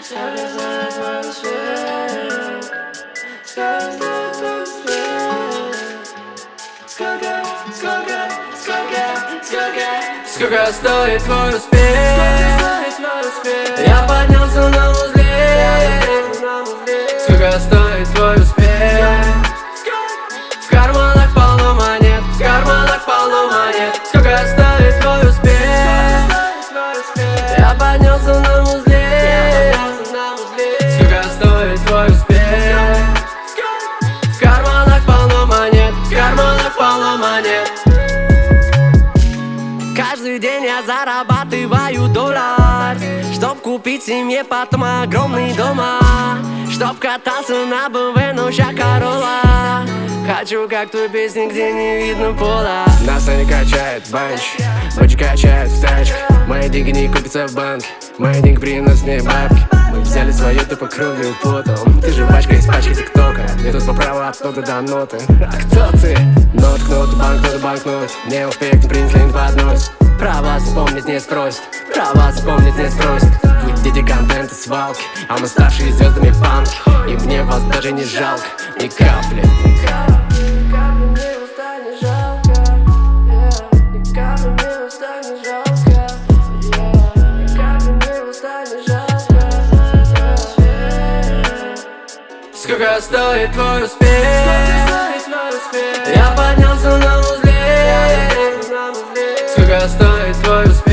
Сколько стоит твой успех? Сколько стоит твой успех? Сколько стоит твой успех? Я поднялся на узле. Сколько стоит твой успех? В карманах полно монет, в карманах полно монет. Сколько стоит твой успех? Я поднялся на узле. Сколько стоит твой успех? В карманах полно монет, в карманах полно монет. Каждый день я зарабатываю доллар, чтоб купить семье потом огромный дома, чтоб катался на БМВ, но ща Королла. Хочу как той песни, где не видно пола. Нас не качает банч, ночь качает в тачке. Мои деньги не купятся в банке, мои деньги приносят мне бабки. Мы взяли свое тупо кровью потом. Ты же пачка из пачки тиктока. Мне тут поправа оттуда до ноты. А кто ты? Ноткнут, банкнот. Не успех, не принесли, не подносит. Про вас вспомнить не спросит, про вас вспомнить не спросит. Вы дети контента свалки, а мы старшие звездами панки. И мне вас даже не жалко, ни капли. Сколько стоит твой успех? Я поднялся на узле. Сколько стоит твой успех?